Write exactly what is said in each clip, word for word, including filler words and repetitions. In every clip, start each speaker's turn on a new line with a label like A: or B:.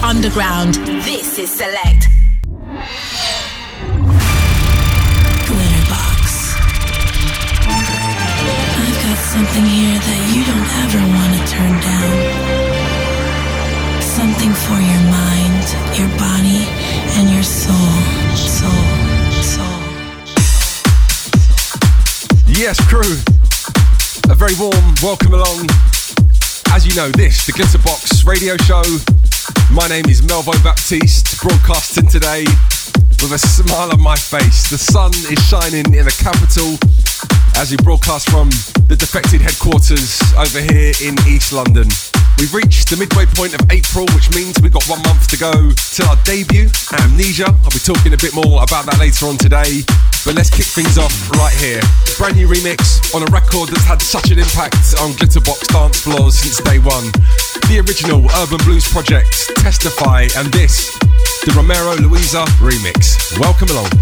A: underground. This is Select.
B: Glitterbox. I've got something here that you don't ever want to turn down. Something for your mind, your body, and your soul. Soul. Soul.
C: Yes, crew. A very warm welcome along. As you know, this, the Glitterbox radio show. My name is Melvo Baptiste, broadcasting today with a smile on my face. The sun is shining in the capital as we broadcast from the Defected headquarters over here in East London. We've reached the midway point of April, which means we've got one month to go till our debut, Amnesia. I'll be talking a bit more about that later on today, but let's kick things off right here. Brand new remix on a record that's had such an impact on Glitterbox dance floors since day one. The original Urban Blues project, Testify, and this, the Romero Luisa remix. Welcome along.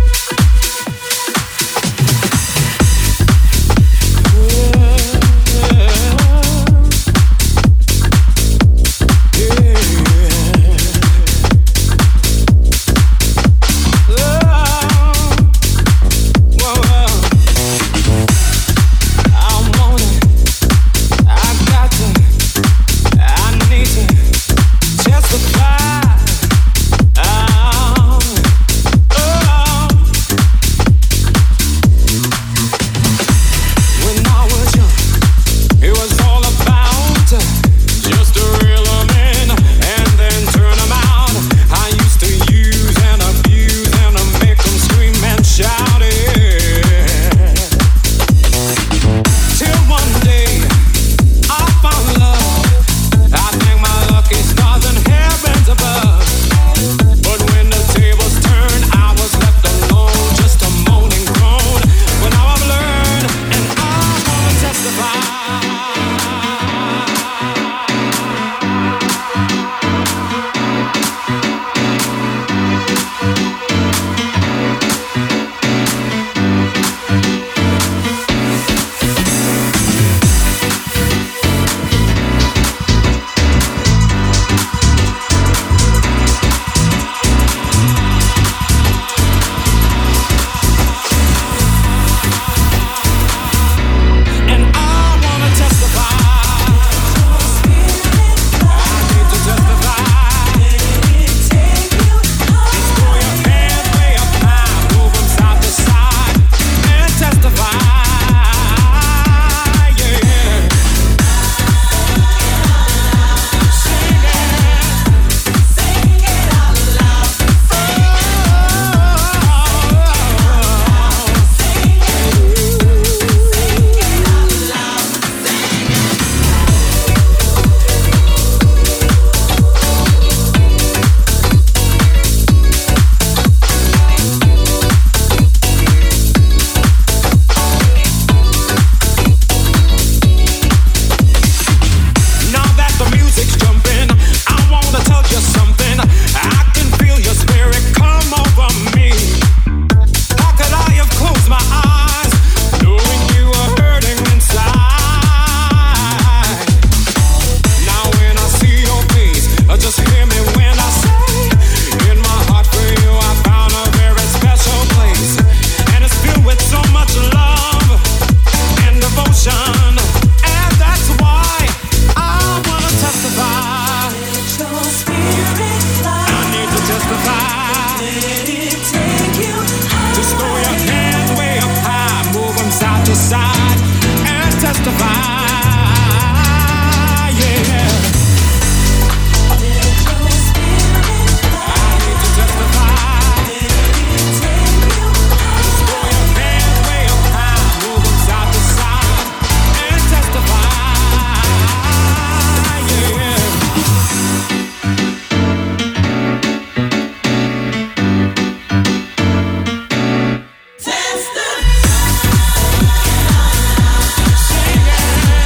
D: Sing it.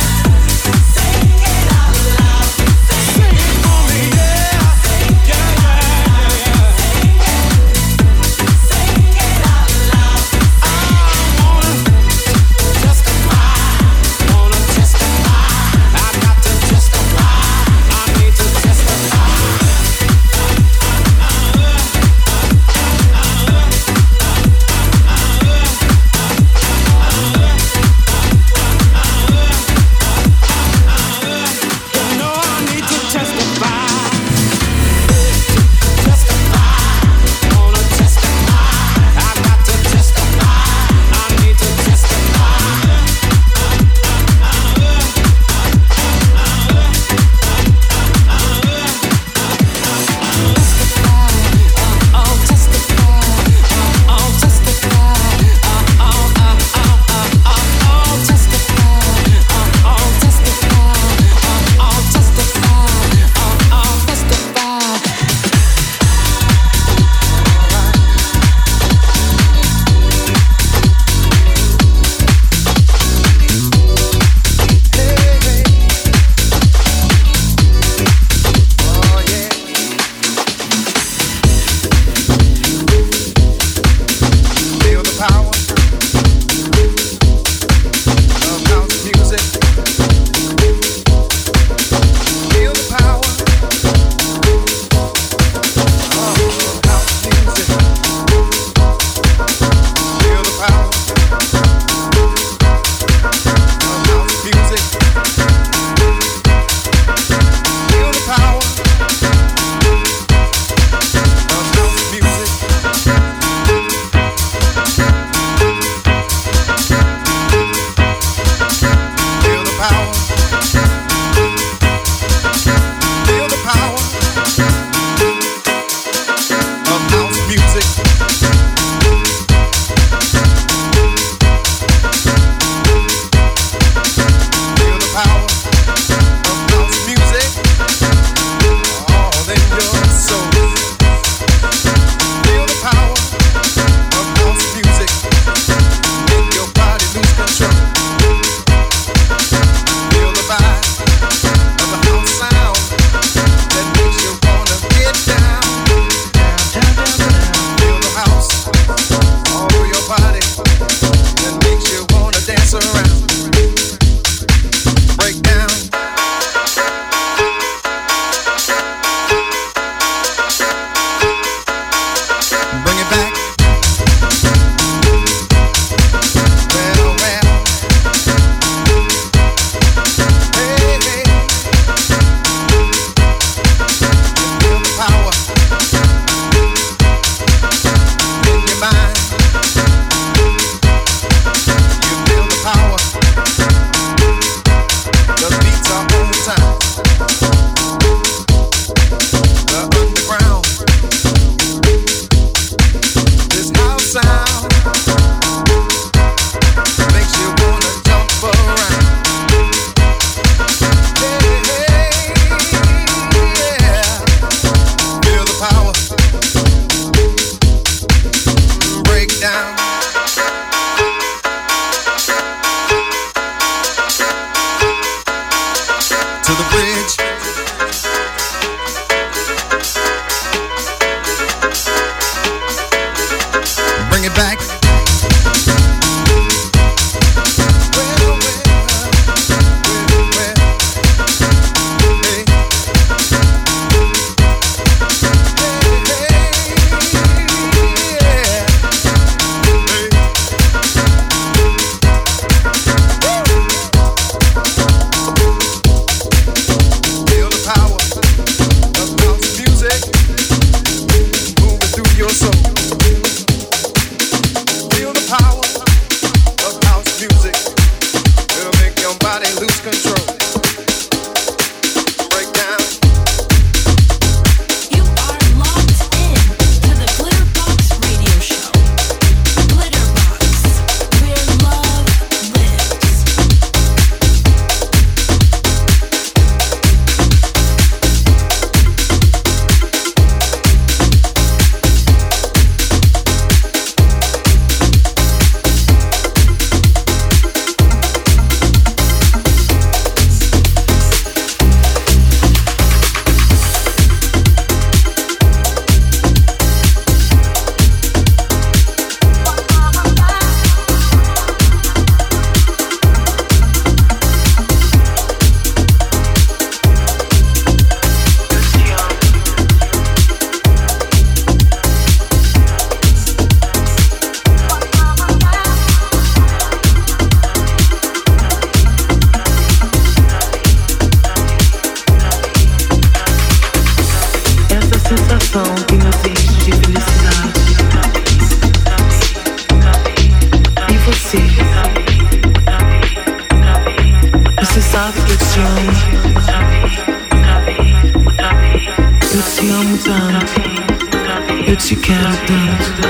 B: eu te quero tanto.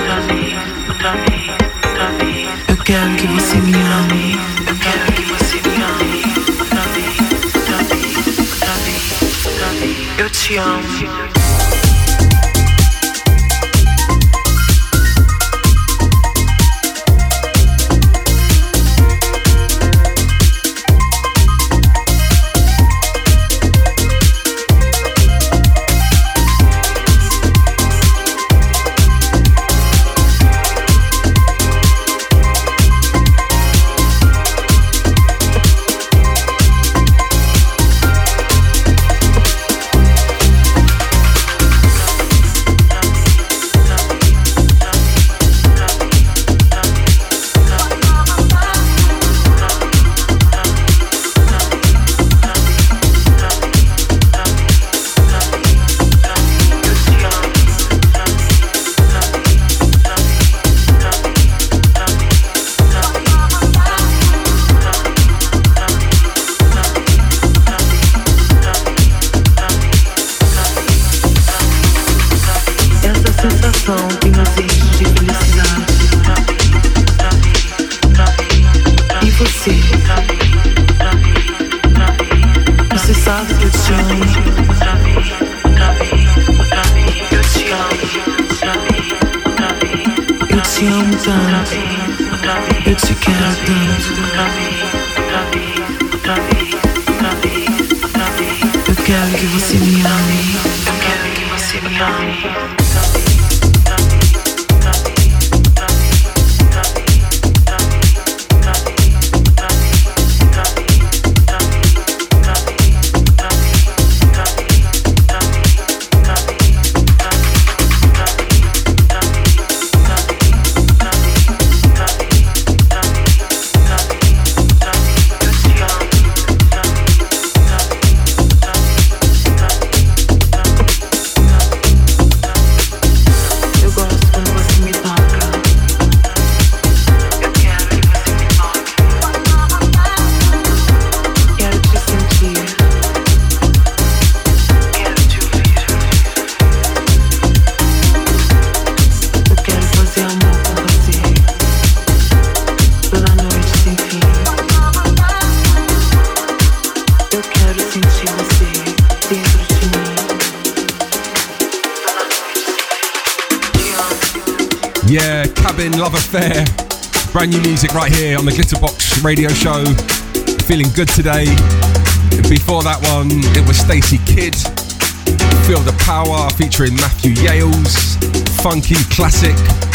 B: Eu quero que você me ame. Eu quero que você me ame. Eu te amo.
C: Yeah, Cabin, Love Affair. Brand new music right here on the Glitterbox radio show. Feeling good today. Before that one, it was Stacey Kidd. Feel the Power featuring Matthew Yales. Funky classic.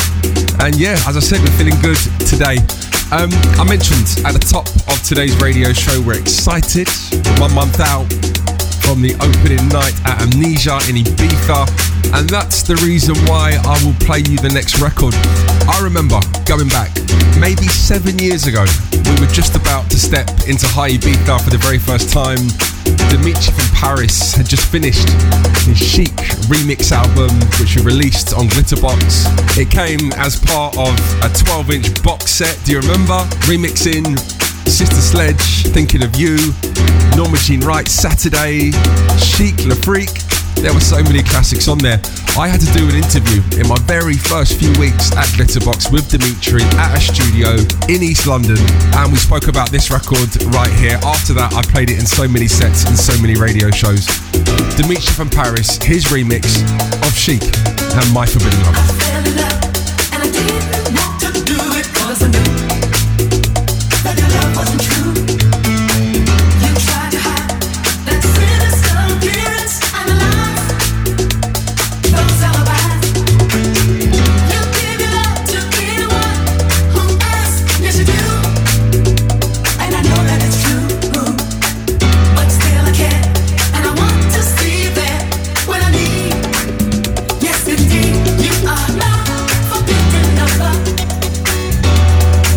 C: And yeah, as I said, we're feeling good today. Um, I mentioned at the top of today's radio show, we're excited. We're one month out from the opening night at Amnesia in Ibiza. And that's the reason why I will play you the next record. I remember going back maybe seven years ago, we were just about to step into High Ibiza for the very first time. Dimitri from Paris had just finished his Chic remix album, which he released on Glitterbox. It came as part of a twelve inch box set, do you remember? Remixing Sister Sledge, Thinking of You, Norma Jean Wright, Saturday, Chic, Le Freak. There were so many classics on there. I had to do an interview in my very first few weeks at Glitterbox with Dimitri at a studio in East London, and we spoke about this record right here. After that, I played it in so many sets and so many radio shows. Dimitri from Paris, his remix of Chic and My Forbidden Love.
D: I fell in love and I didn't want to do it 'cause I knew that your love wasn't true. You tried to hide that sinister appearance and the lies, those alibis. You give your love to anyone who asks, yes you do. And I know that it's true, but still I care, and I want to see you there when I need. Yes indeed, you are not forbidden lover.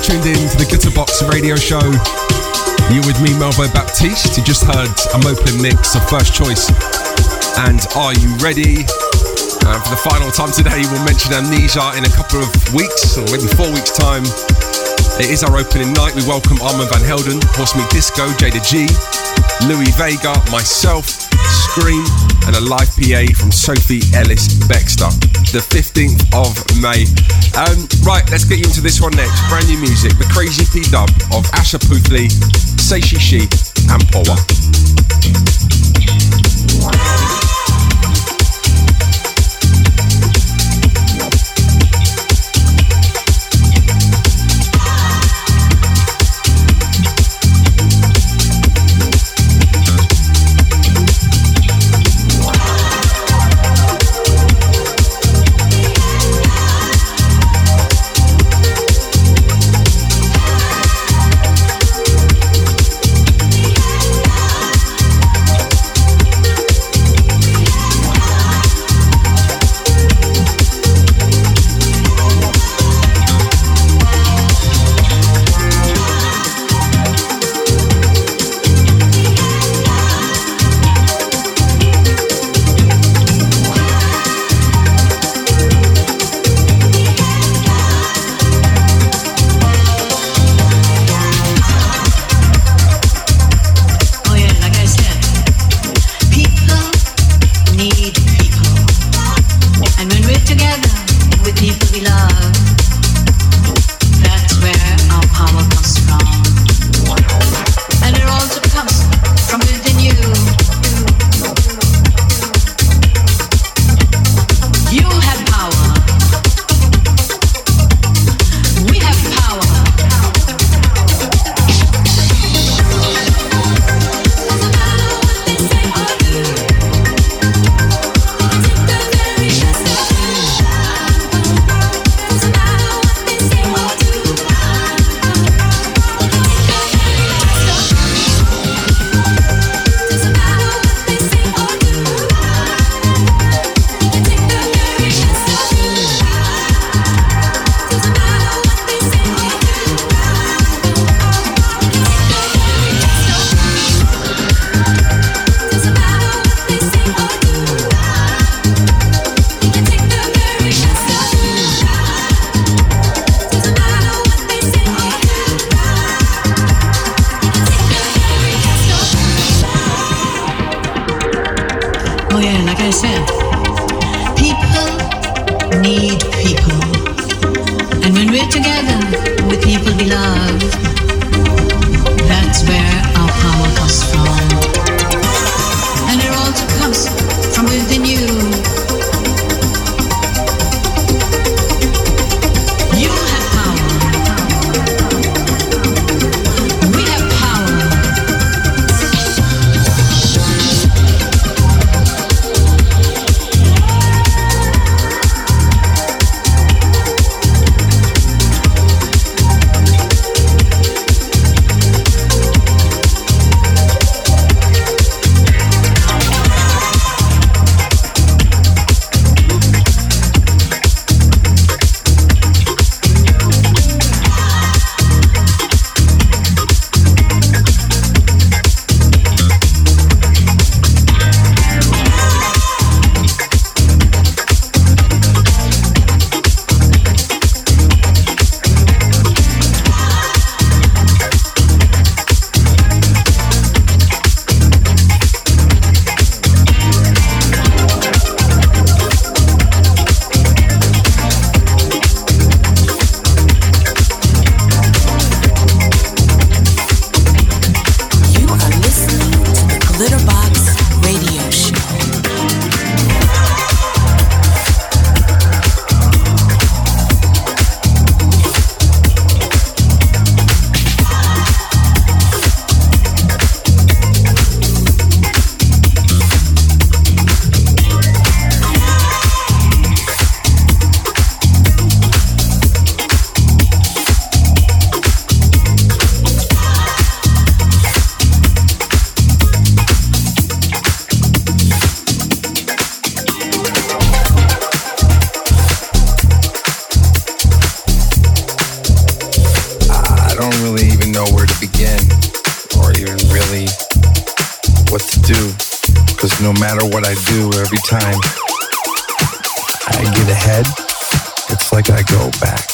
C: tuned in to the Glitterbox radio show. You're with me, Melvo Baptiste. You just heard a Mopin mix of First Choice and Are You Ready? And for the final time today, we'll mention Amnesia in a couple of weeks, or maybe four weeks' time. It is our opening night. We welcome Armand Van Helden, Horse Meat Disco, Jada G, Louis Vega, myself, Scream, and a live P A from Sophie Ellis Bextor, the fifteenth of May. Um, right, let's get you into this one next. Brand new music, the Crazy P-Dub of Asha Puthli, Say She She, and Powa.
E: no matter what I do, every time I get ahead, it's like I go back.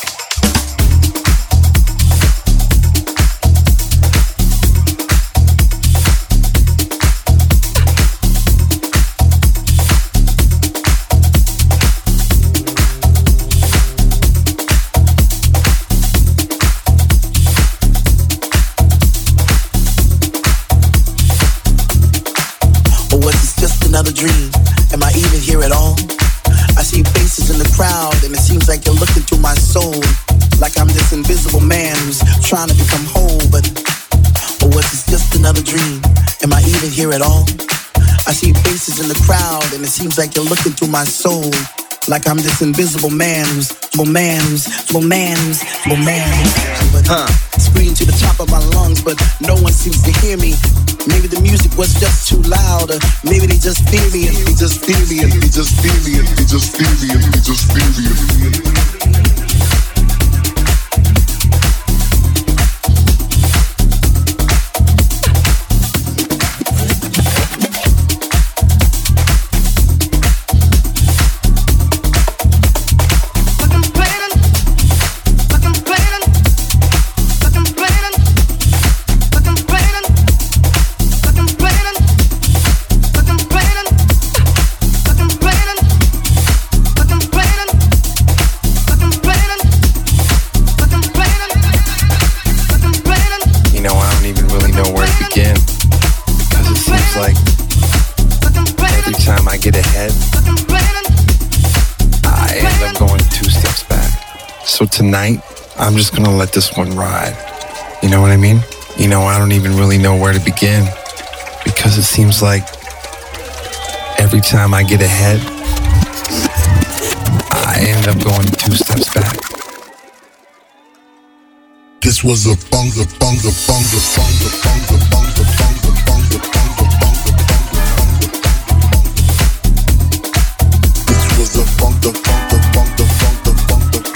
F: Dream. Am I even here at all? I see faces in the crowd and it seems like you're looking through my soul, like I'm this invisible man who's trying to become whole, but or was this just another dream? Am I even here at all? I see faces in the crowd and it seems like you're looking through my soul, like I'm this invisible man who's little man who's little man who's little man who's huh. Screaming to the top of my lungs, but no one seems to hear me. Maybe the music was just too loud, or maybe they just fear me and they just fear me and they just fear me and they just fear me and they just fear me and they just fear me. So tonight, I'm just gonna let this one ride. You know what I mean? You know, I don't even really know where to begin, because it seems like every time I get ahead, I end up going two steps back. This was a funk, a funk, a funk, a funk, a funk, a funk, a funk, a funk, a funk, a funk, a funk. This was a funk, a funk, a funk, a funk, a funk, a funk.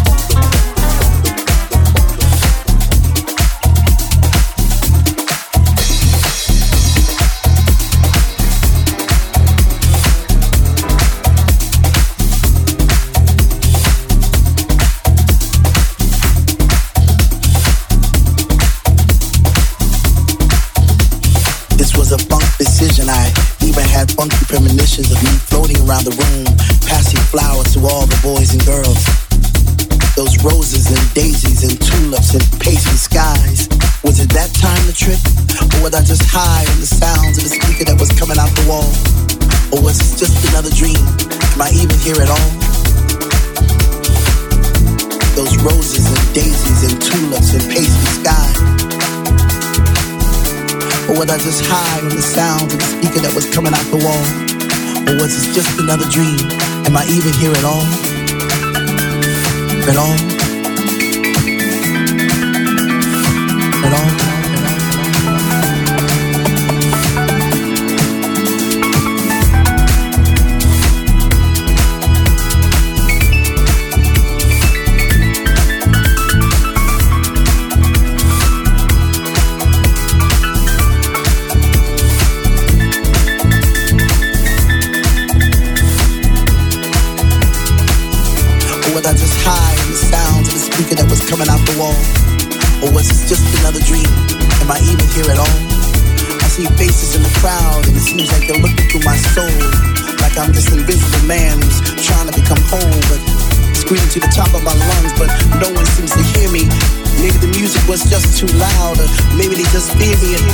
F: Funky premonitions of me floating around the room, passing flowers to all the boys and girls. Those roses and daisies and tulips and pasty skies. Was it that time to trip? Or was I just high on the sounds of the speaker that was coming out the wall? Or was it just another dream? Am I even here at all? Those roses and daisies and tulips and pasty skies. Or was I just high on the sound of the speaker that was coming out the wall? Or was this just another dream? Am I even here at all? At all? At all? That was coming out the wall. Or was this just another dream? Am I even here at all? I see faces in the crowd and it seems like they're looking through my soul, like I'm this invisible man who's trying to become whole, but screaming to the top of my lungs, but no one seems to hear me. Maybe the music was just too loud, or maybe they just fear me and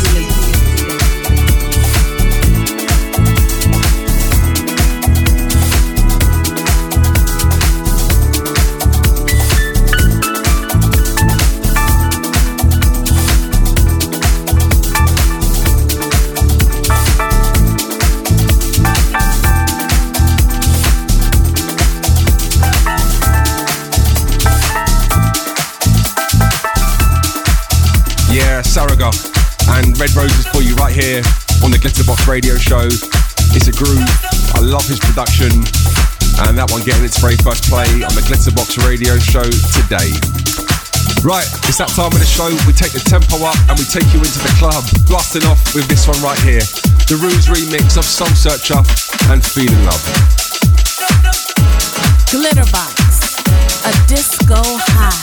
C: Saragah and Red Roses for you right here on the Glitterbox Radio Show. It's a groove. I love his production, and that one getting its very first play on the Glitterbox Radio Show today. Right, it's that time of the show. We take the tempo up and we take you into the club, blasting off with this one right here. the Ruse remix of Soul Searcher and Feeling Love.
B: Glitterbox, a disco high.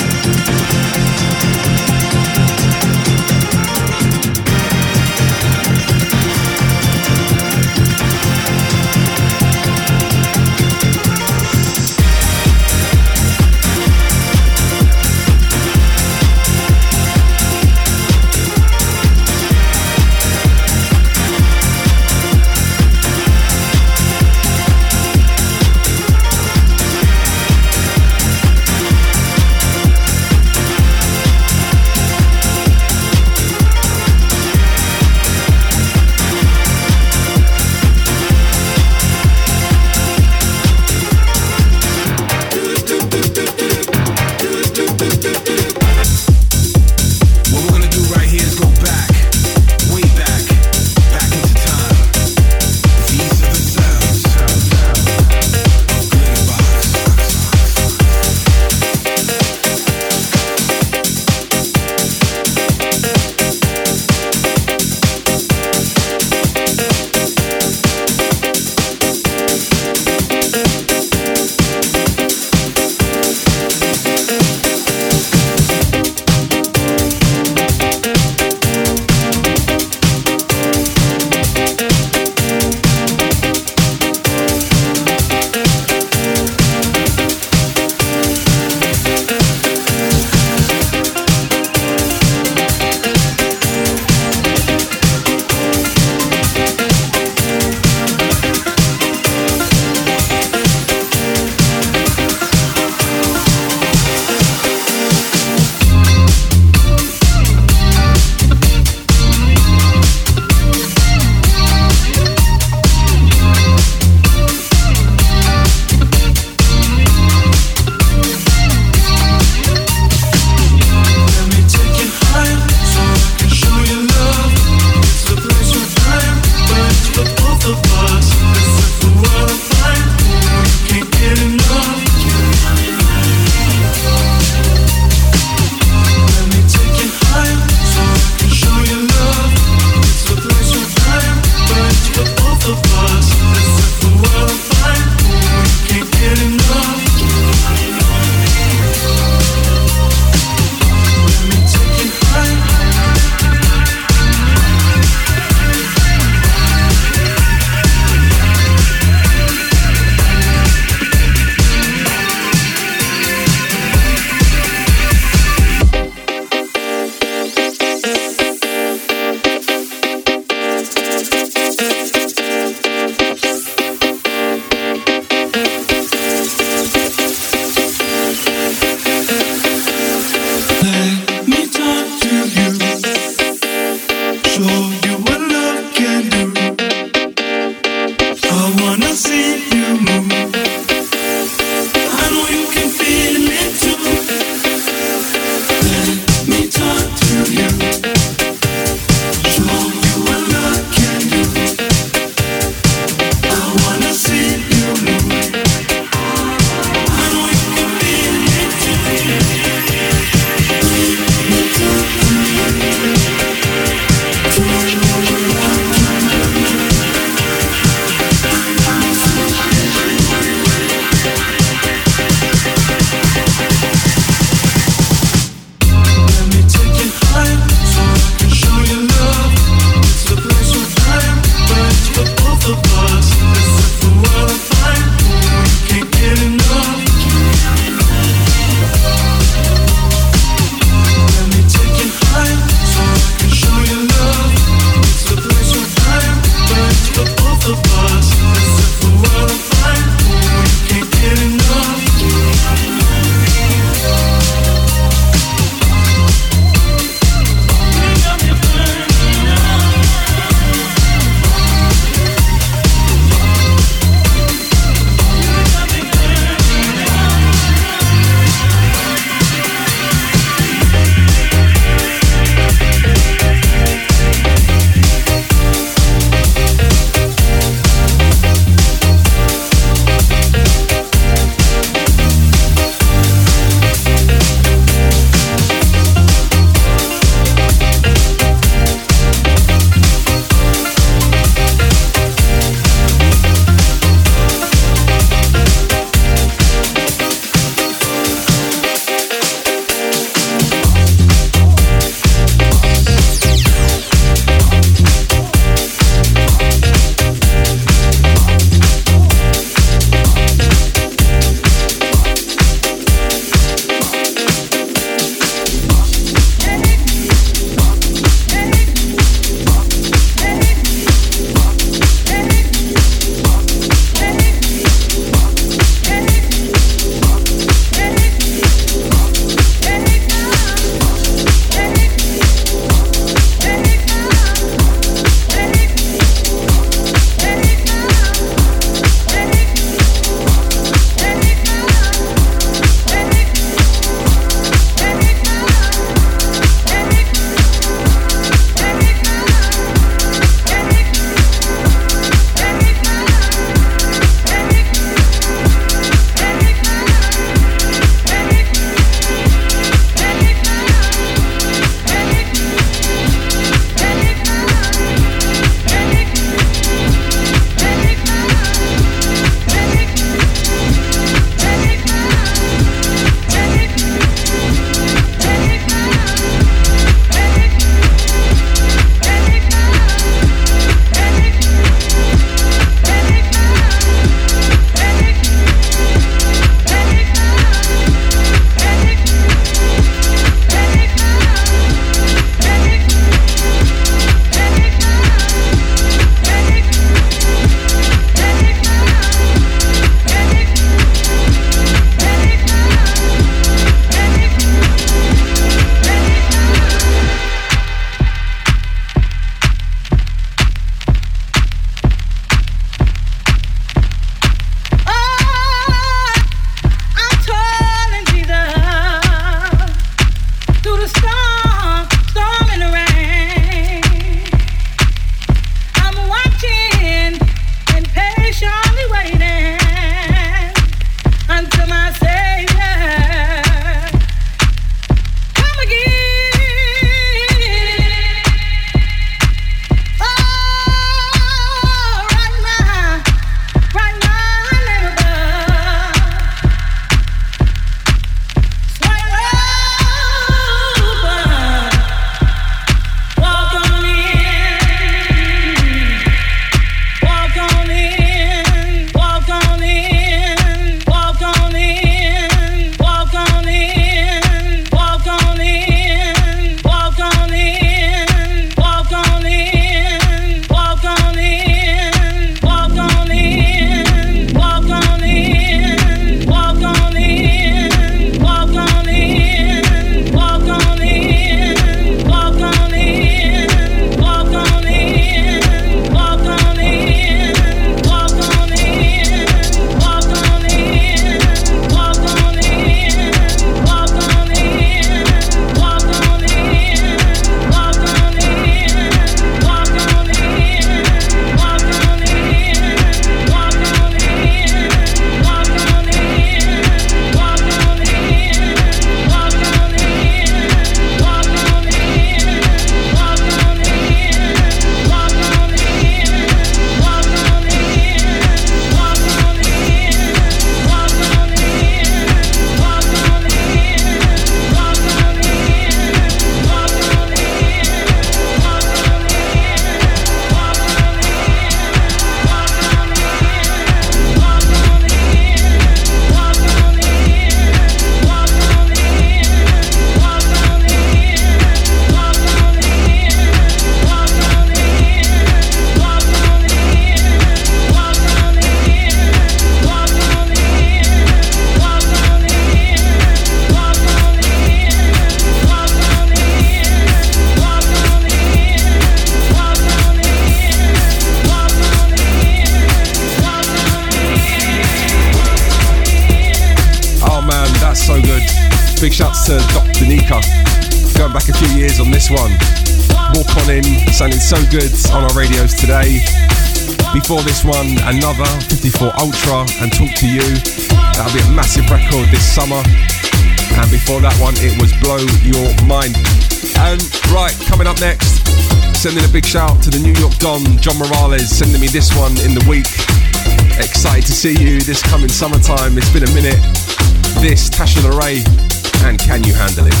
C: Big shouts to Doctor Nika. Going back a few years on this one. Walk On In, sounding so good on our radios today. Before this one, another fifty-four Ultra and Talk To You. That'll be a massive record this summer. And before that one, it was Blow Your Mind. And right, coming up next, sending a big shout to the New York Don, John Morales, sending me this one in the week. Excited to see you this coming summertime. It's been a minute. This, Tasha Le Ray, and Can You Handle It?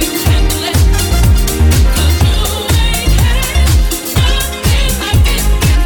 G: Can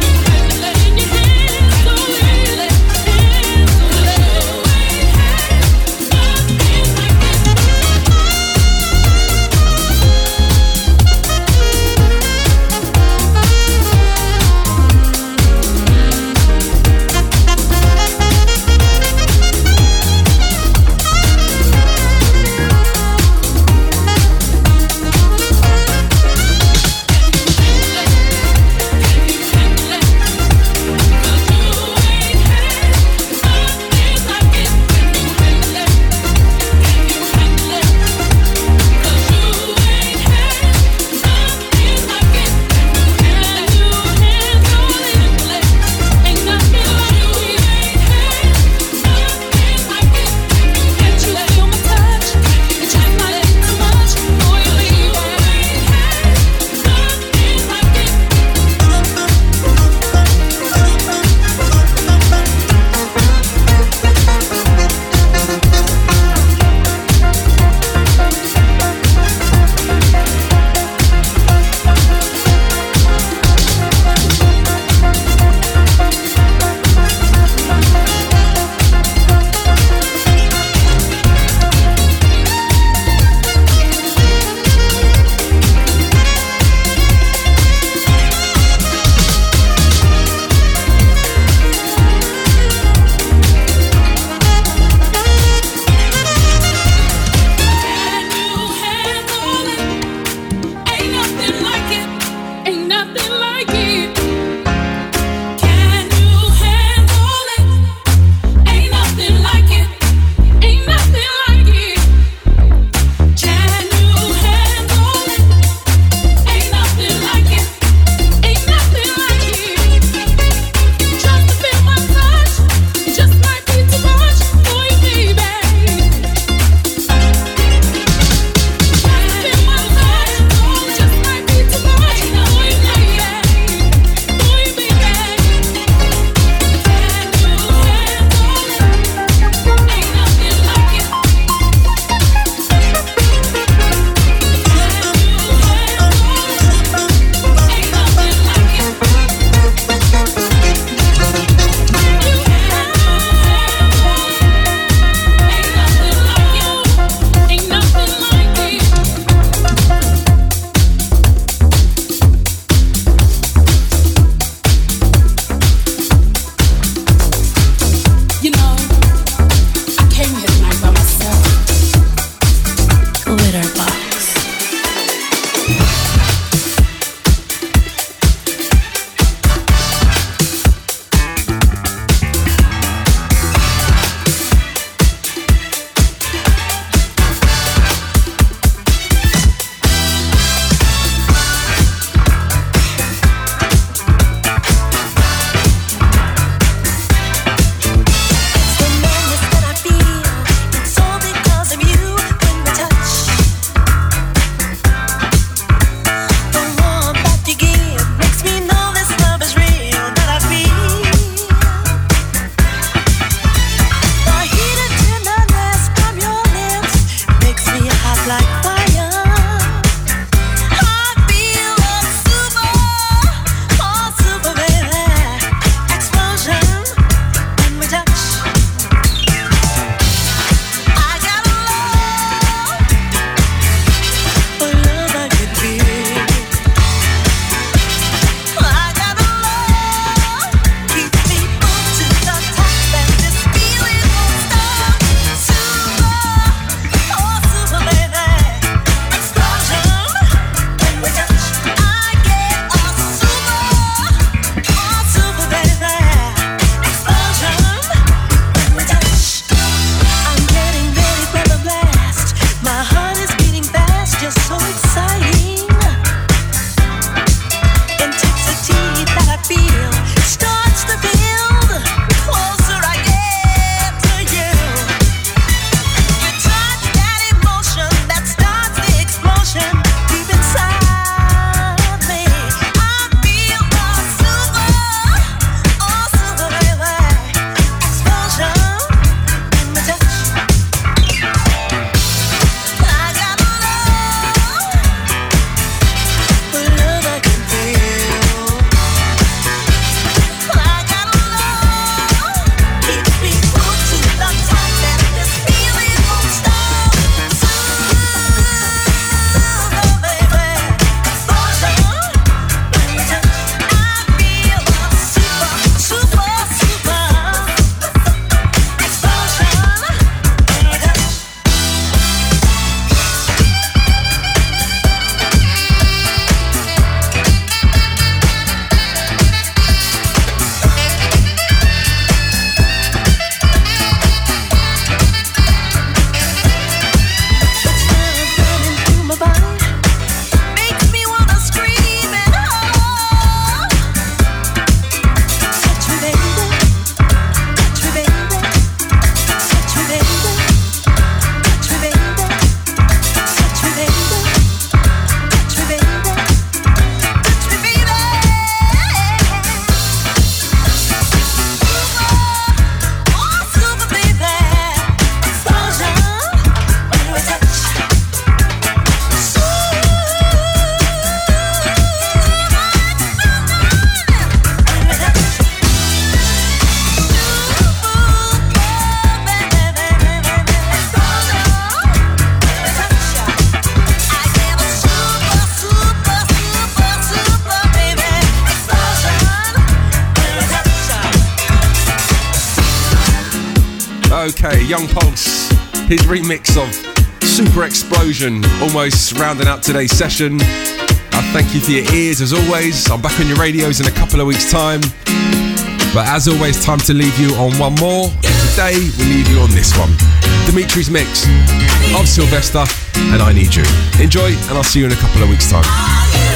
C: OK, Young Pulse, his remix of Super Explosion, almost rounding out today's session. I thank you for your ears as always. I'm back on your radios in a couple of weeks' time. But as always, time to leave you on one more. Today, we leave you on this one. Dimitri's mix of Sylvester and I Need You. Enjoy, and I'll see you in a couple of weeks' time.